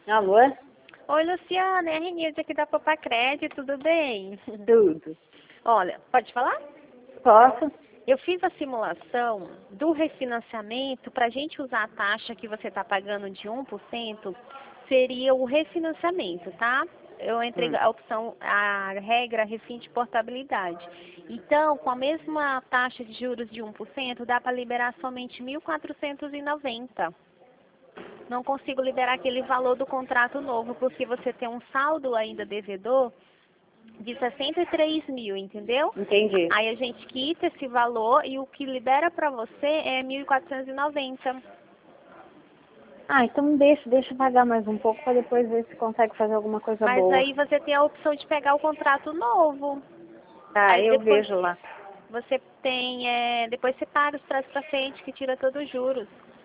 Alô? Oi, Luciana, é a Renilde aqui da Popa Crédito, tudo bem? Tudo. Olha, pode falar? Posso? Eu fiz a simulação do refinanciamento para a gente usar a taxa que você está pagando de 1%, seria o refinanciamento, tá? Eu entrei a opção, a regra refim de portabilidade. Então, com a mesma taxa de juros de 1%, dá para liberar somente 1.490. Não consigo liberar aquele valor do contrato novo, porque você tem um saldo ainda devedor de 63 mil, entendeu? Entendi. Aí a gente quita esse valor e o que libera para você é 1.490. Ah, então deixa eu pagar mais um pouco para depois ver se consegue fazer alguma coisa Mas boa. aí você tem a opção de pegar o contrato novo. Tá, Aí eu depois vejo lá. você tem, depois você paga os prazos para frente, que tira todos os juros.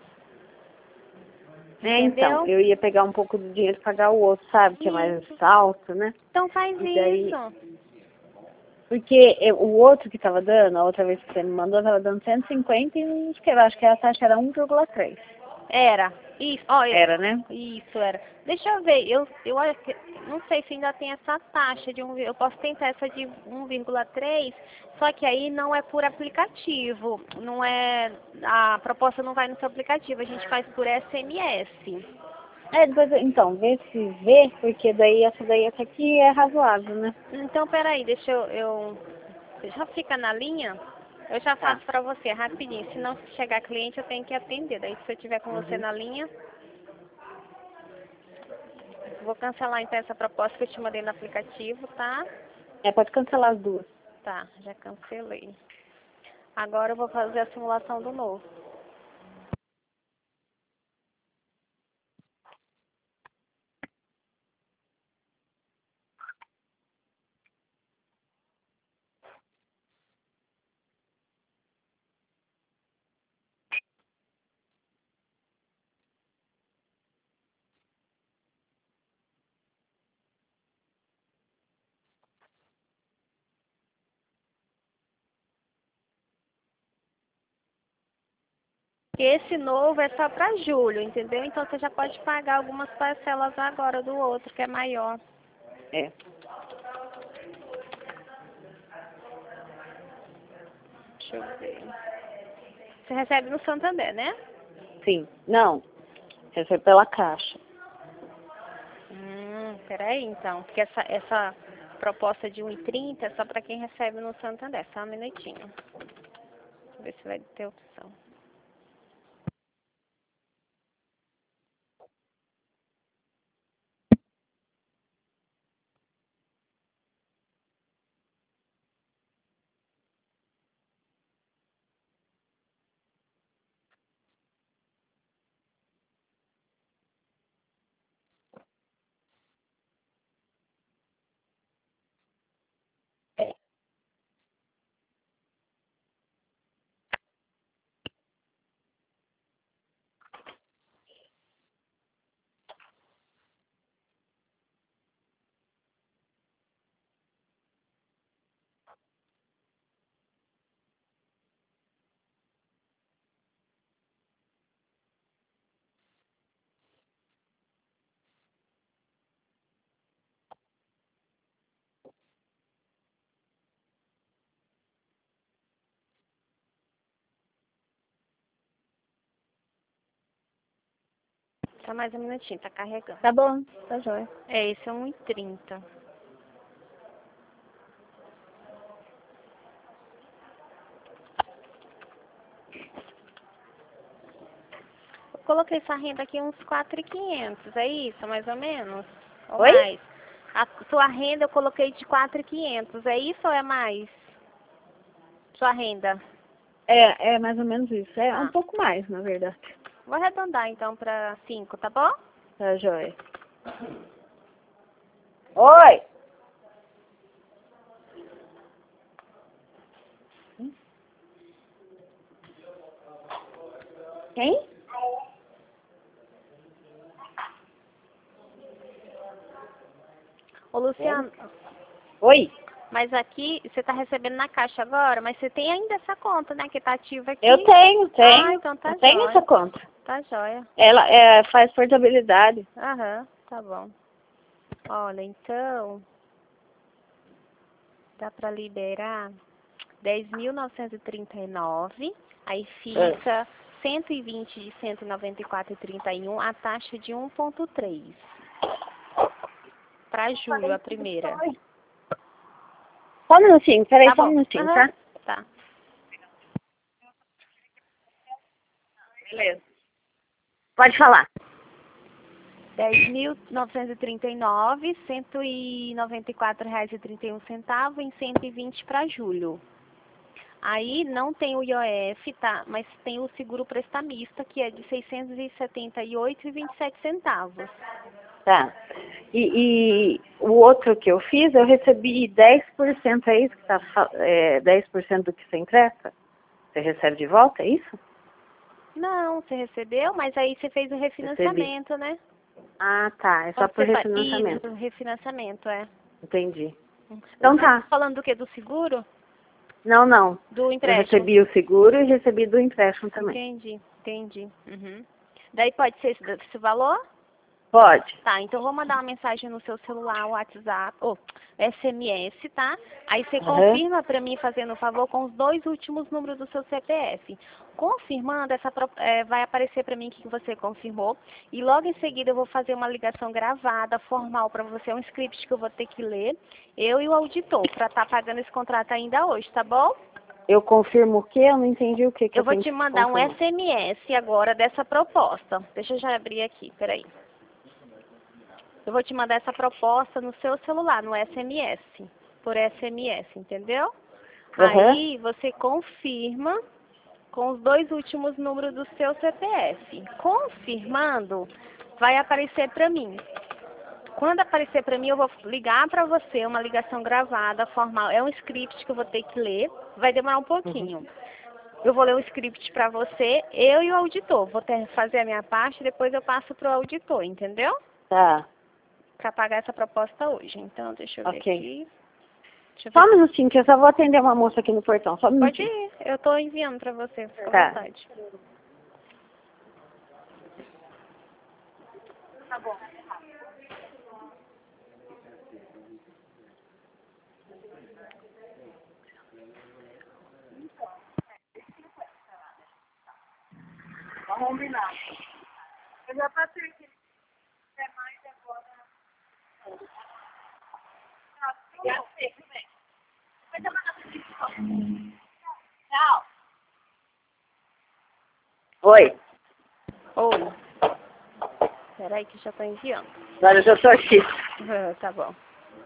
Então, Entendeu? eu ia pegar um pouco do dinheiro e pagar o outro, sabe? Que é mais Isso. alto, né? Então faz E daí... isso. Porque o outro que tava dando, a outra vez que você me mandou, tava dando 150 e não sei o que, eu acho que a taxa era 1,3. Era. Isso, ó, Era, né? isso era. Deixa eu ver, eu acho que, não sei se ainda tem essa taxa de eu posso tentar essa de 1,3, só que aí não é por aplicativo, não é, a proposta não vai no seu aplicativo, a gente faz por SMS. Depois, então, vê, porque daí essa daí até que é razoável, né? Então, peraí, deixa você já fica na linha? Eu já Tá. faço pra você, rapidinho, se não chegar cliente eu tenho que atender, daí se eu tiver com você na linha, vou cancelar então essa proposta que eu te mandei no aplicativo, tá? Pode cancelar as duas. Tá, já cancelei. Agora eu vou fazer a simulação do novo. Esse novo é só para julho, entendeu? Então você já pode pagar algumas parcelas agora do outro, que é maior. É. Deixa eu ver. Você recebe no Santander, né? Sim. Não. Essa é pela caixa. Peraí então, porque essa proposta de 1,30 é só para quem recebe no Santander. Só um minutinho. Deixa eu ver se vai ter opção. Só mais um minutinho, tá carregando. Tá bom, tá jóia. Esse é 1,30. Eu coloquei essa renda aqui uns 4.500, é isso, mais ou menos? Ou Oi? mais? A sua renda eu coloquei de 4.500, é isso ou é mais? Sua renda. É mais ou menos isso. É um Tá. pouco mais, na verdade. Vou arredondar então para 5, tá bom? Tá jóia. Oi! Quem? Ô, Luciano, Oi? mas aqui você está recebendo na caixa agora, mas você tem ainda essa conta, né, que tá ativa aqui? Eu tenho. Ah, então tá Eu tenho jóia. essa conta. Tá jóia. Ela faz portabilidade. Aham. tá bom. Olha, então, dá para liberar 10.939, aí fica 120 de 194,31, a taxa de 1,3. Para julho, a primeira. Só um minutinho, peraí, Tá só um bom. minutinho, Aham, tá? tá. Beleza. Pode falar. 10.939, R$ 194,31 em 120 para julho. Aí não tem o IOF, tá? Mas tem o seguro prestamista, que é de R$ 678,27. Tá. E o outro que eu fiz, eu recebi 10%, é isso que tá, 10% do que você empresta? Você recebe de volta, é isso? Não, você recebeu, mas aí você fez o refinanciamento, né? Ah, tá. É só Quando por você refinanciamento. Isso, refinanciamento, é. Entendi. Então Você tá tá. falando do quê? Do seguro? Não, não. Do Eu empréstimo? recebi o seguro e recebi do empréstimo também. Entendi, entendi. Uhum. Daí pode ser esse valor? Pode. Tá, então eu vou mandar uma mensagem no seu celular, WhatsApp, ou SMS, tá? Aí você confirma pra mim, fazendo um favor, com os 2 últimos números do seu CPF. Confirmando, vai aparecer pra mim que você confirmou. E logo em seguida eu vou fazer uma ligação gravada, formal pra você, um script que eu vou ter que ler, eu e o auditor, pra estar pagando esse contrato ainda hoje, tá bom? Eu confirmo o quê? Eu não entendi o que Eu eu vou tenho te que mandar um confirmar. SMS agora dessa proposta. Deixa eu já abrir aqui, peraí. Eu vou te mandar essa proposta no seu celular, no SMS, por SMS, entendeu? Aí você confirma com os 2 últimos números do seu CPF. Confirmando, vai aparecer para mim. Quando aparecer para mim, eu vou ligar para você, uma ligação gravada, formal. É um script que eu vou ter que ler, vai demorar um pouquinho. Eu vou ler o script para você, eu e o auditor. Vou fazer a minha parte, depois eu passo para o auditor, entendeu? Tá. Para pagar essa proposta hoje. Então, deixa eu ver aqui. Deixa eu Só ver um minutinho, que eu só vou atender uma moça aqui no portão. Só um Pode minutinho. ir, eu tô enviando para você, fica à Tá. vontade. Vamos combinar. Eu já passei aqui. Já sei, tudo bem. Tchau. Oi. Oi. Peraí que já tô enviando. Agora eu já tô aqui. Tá bom.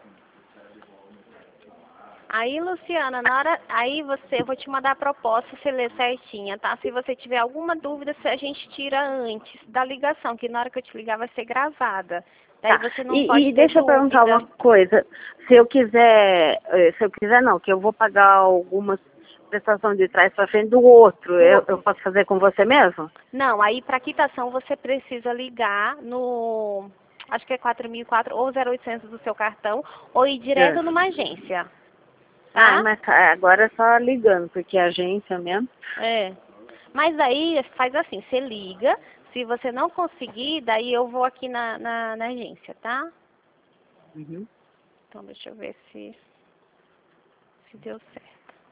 Aí, Luciana, eu vou te mandar a proposta, você lê certinha, tá? Se você tiver alguma dúvida, a gente tira antes da ligação, que na hora que eu te ligar vai ser gravada. Daí você não pode ter Deixa eu perguntar uma dúvida. coisa. Se eu quiser não, que eu vou pagar algumas prestações de trás para frente do outro, eu posso fazer com você mesmo? Não, aí para quitação você precisa ligar no, acho que é 4004 ou 0800 do seu cartão, ou ir direto numa agência. Tá? Mas agora é só ligando, porque a agência mesmo. É. Mas aí faz assim, você liga, se você não conseguir, daí eu vou aqui na agência, tá? Então deixa eu ver se deu certo.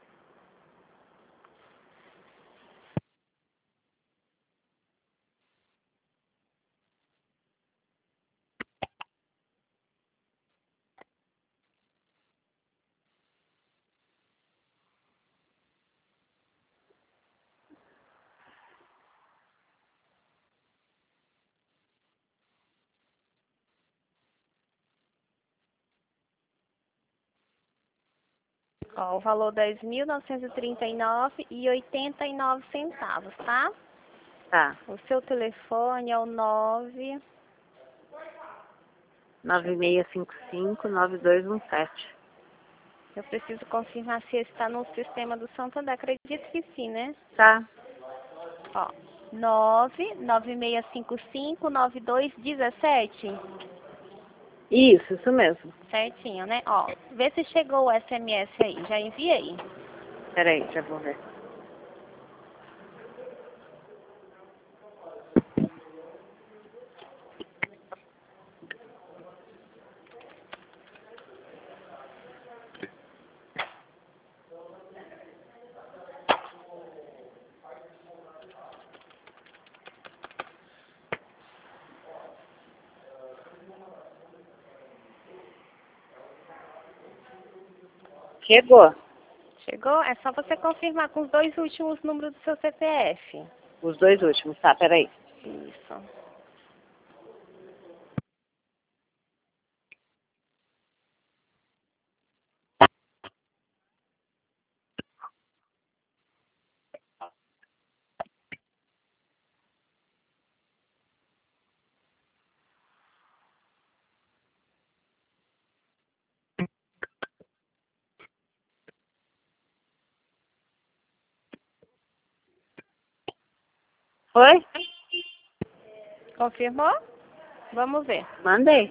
Ó, o valor 10.939,89, tá? Tá. O seu telefone é o 9655-9217. Eu preciso confirmar se está no sistema do Santander. Acredito que sim, né? Tá. Ó, 996559217. Isso mesmo. Certinho, né? Ó, vê se chegou o SMS aí. Já enviei. Peraí, já vou ver. Chegou. Chegou? É só você confirmar com os 2 últimos números do seu CPF. Os 2 últimos, tá? Peraí. Isso. Foi? Confirmou? Vamos ver. Mandei.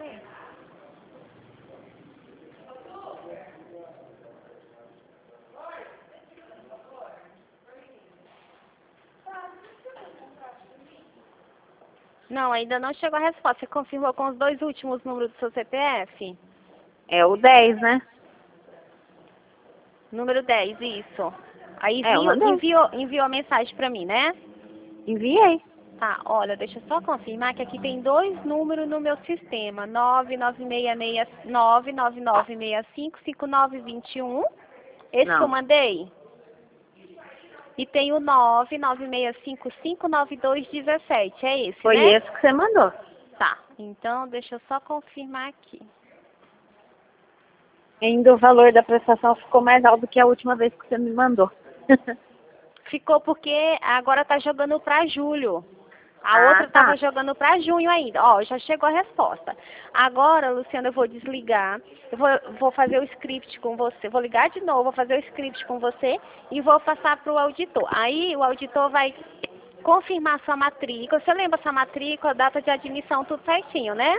Não, ainda não chegou a resposta. Você confirmou com os 2 últimos números do seu CPF? É o 10, né? Número 10, isso. Aí É, eu mandei. enviou a mensagem pra mim, né? Enviei. Tá, olha, deixa eu só confirmar que aqui tem 2 números no meu sistema. 999655921. Esse que eu Não. mandei. E tem o 996559217. É esse, Foi né? esse que você mandou. Tá, então deixa eu só confirmar aqui. Ainda o valor da prestação ficou mais alto do que a última vez que você me mandou. Ficou porque agora tá jogando pra julho. A Ah, outra tá. tava jogando pra junho ainda. Ó, já chegou a resposta. Agora, Luciana, eu vou desligar. Eu vou fazer o script com você. Vou ligar de novo, vou fazer o script com você e vou passar pro auditor. Aí o auditor vai confirmar sua matrícula. Você lembra sua matrícula, data de admissão, tudo certinho, né?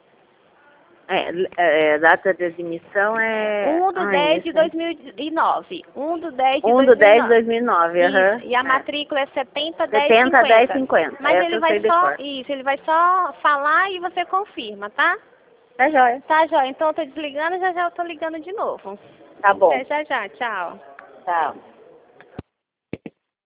Data de admissão é... 1 do 10 de esse aí. 2009. 1 do 10 de 1 do 10 de 2009. 2009, aham. Isso. E a matrícula é 70, 70, 10, 50. Mas Essa ele eu vai sei de só, cor. isso, ele vai só falar e você confirma, tá? Tá jóia. Tá, Jó. Então eu tô desligando e já já eu tô ligando de novo. Tá bom. Até já já. Tchau. Tchau.